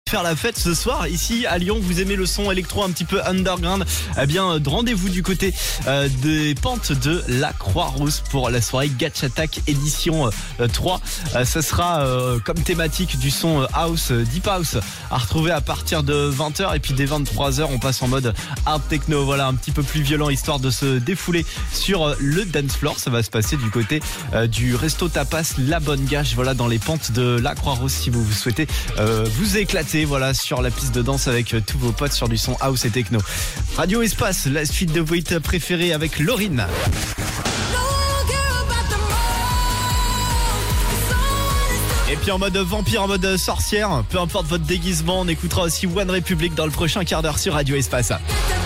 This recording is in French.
Faire la fête ce soir ici à Lyon. Vous aimez le son électro un petit peu underground, eh bien rendez-vous du côté des pentes de la Croix-Rousse pour la soirée Gatch Attack édition 3. Ça sera comme thématique du son house, deep house à retrouver à partir de 20h, et puis dès 23h on passe en mode hard techno, voilà, un petit peu plus violent, histoire de se défouler sur le dance floor. Ça va se passer du côté du resto tapas La Bonne Gage, voilà, dans les pentes de la Croix-Rousse, si vous souhaitez vous éclater, voilà, sur la piste de danse avec tous vos potes sur du son house et techno. Radio Espace, la suite de vos hits préférés avec Laurine. Et puis en mode vampire, en mode sorcière, peu importe votre déguisement, on écoutera aussi One Republic dans le prochain quart d'heure sur Radio Espace.